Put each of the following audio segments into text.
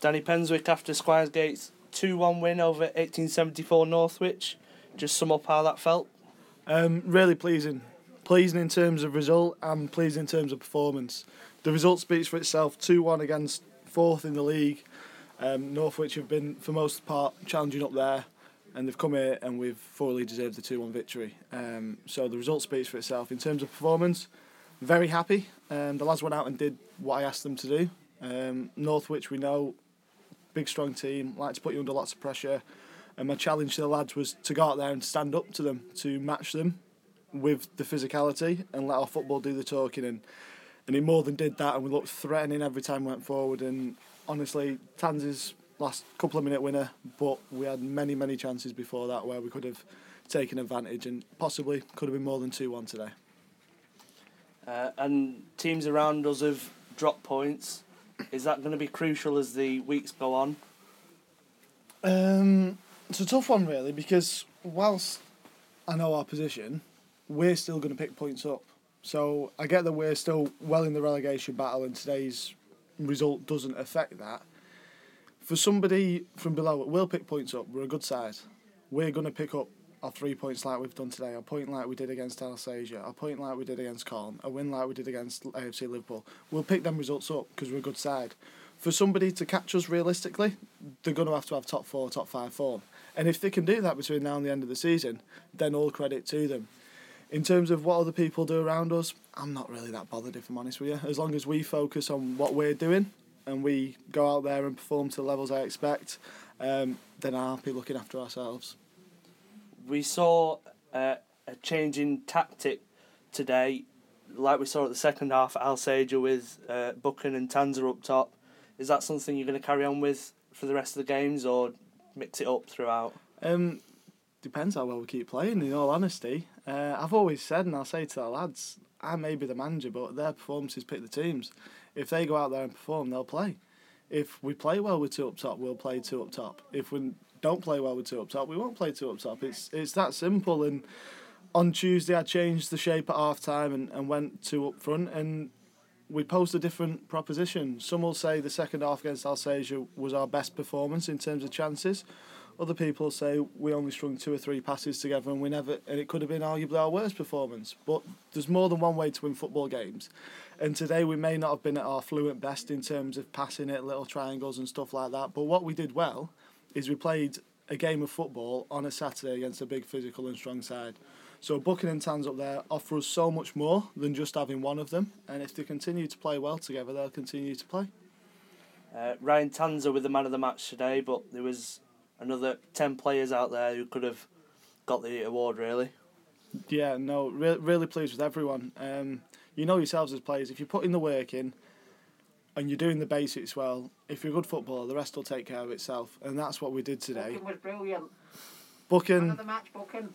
Danny Penswick after Squiresgate's 2-1 win over 1874 Northwich. Just sum up how that felt. Really pleasing. Pleasing in terms of result and pleasing in terms of performance. The result speaks for itself. 2-1 against fourth in the league. Northwich have been, for most part, challenging up there, and they've come here and we've thoroughly deserved the 2-1 victory. So the result speaks for itself. In terms of performance, very happy. The lads went out and did what I asked them to do. Northwich, we know, big strong team, like to put you under lots of pressure. And my challenge to the lads was to go out there and stand up to them, to match them with the physicality and let our football do the talking. And it more than did that, and we looked threatening every time we went forward. And honestly, Tanz's last couple of minute winner, but we had many, many chances before that where we could have taken advantage and possibly could have been more than 2-1 today. And teams around us have dropped points. Is that going to be crucial as the weeks go on? It's a tough one, really, because whilst I know our position, we're still going to pick points up. So I get that we're still well in the relegation battle and today's result doesn't affect that. For somebody from below, we'll pick points up. We're a good side. We're going to pick up our 3 points like we've done today, a point like we did against Alsacia, a point like we did against Cairn, a win like we did against AFC Liverpool. We'll pick them results up because we're a good side. For somebody to catch us realistically, they're going to have top 4, top 5 form. And if they can do that between now and the end of the season, then all credit to them. In terms of what other people do around us, I'm not really that bothered, if I'm honest with you. As long as we focus on what we're doing and we go out there and perform to the levels I expect, then I'll be looking after ourselves. We saw a change in tactic today, like we saw at the second half at Alsager with Buchan and Tanzer up top. Is that something you're going to carry on with for the rest of the games or mix it up throughout? Depends how well we keep playing, in all honesty. I've always said, and I'll say to the lads, I may be the manager, but their performances pick the teams. If they go out there and perform, they'll play. If we play well with 2 up top, we'll play 2 up top. If we don't play well with 2 up top, we won't play 2 up top. It's that simple. And on Tuesday, I changed the shape at half time and went 2 up front, and we posed a different proposition. Some will say the second half against Alsacia was our best performance in terms of chances. Other people say we only strung 2 or 3 passes together and it could have been arguably our worst performance. But there's more than one way to win football games. And today we may not have been at our fluent best in terms of passing it, little triangles and stuff like that. But what we did well is we played a game of football on a Saturday against a big physical and strong side. So Buchan and Tans up there offer us so much more than just having one of them. And if they continue to play well together, they'll continue to play. Ryan Tanzer with the man of the match today, but there was another 10 players out there who could have got the award, really. Yeah, no, really pleased with everyone. You know yourselves as players, if you're putting the work in and you're doing the basics well, if you're a good footballer, the rest will take care of itself. And that's what we did today. Buchan was brilliant. Buchan. Man of the match, Buchan.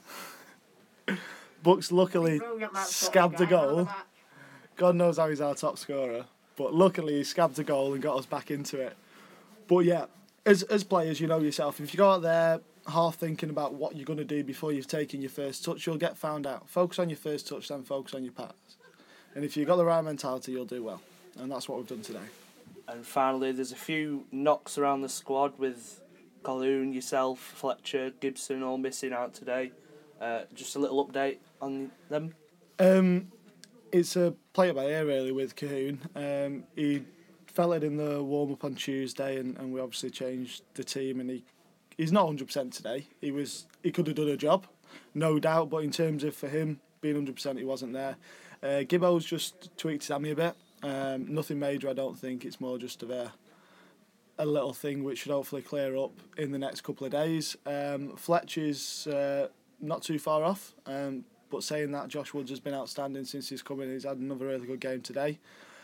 Bucks luckily scabbed a goal. God knows how he's our top scorer. But luckily he scabbed a goal and got us back into it. But yeah, as players, you know yourself, if you go out there half thinking about what you're going to do before you've taken your first touch, you'll get found out. Focus on your first touch, then focus on your pass. And if you've got the right mentality, you'll do well. And that's what we've done today. And finally, there's a few knocks around the squad with Colloon, yourself, Fletcher, Gibson all missing out today. Just a little update on them. It's a play it by ear really with Cahoon. He felt it in the warm up on Tuesday, and we obviously changed the team. And he's not 100% today. He could have done a job, no doubt. But in terms of for him being 100%, he wasn't there. Gibbo's just tweaked his hammy a bit. Nothing major, I don't think. It's more just of a little thing which should hopefully clear up in the next couple of days. Fletcher's not too far off. But saying that, Josh Woods has been outstanding since he's come in. He's had another really good game today.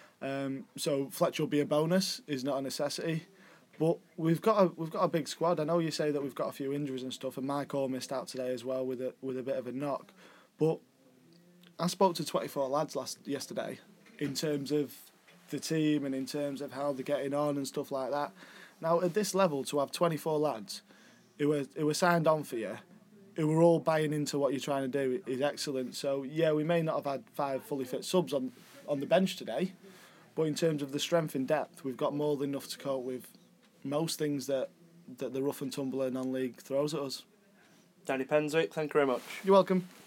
So Fletcher will be a bonus. Is not a necessity. But we've got a big squad. I know you say that we've got a few injuries and stuff, and Mike Orr missed out today as well with a bit of a knock. But I spoke to 24 lads yesterday in terms of the team and in terms of how they're getting on and stuff like that. Now at this level, to have 24 lads who were signed on for you, who were all buying into what you're trying to do, is excellent. So yeah, we may not have had 5 fully fit subs on the bench today, but in terms of the strength and depth, we've got more than enough to cope with most things that the rough and tumble non-league throws at us. Danny Penswick, thank you very much. You're welcome.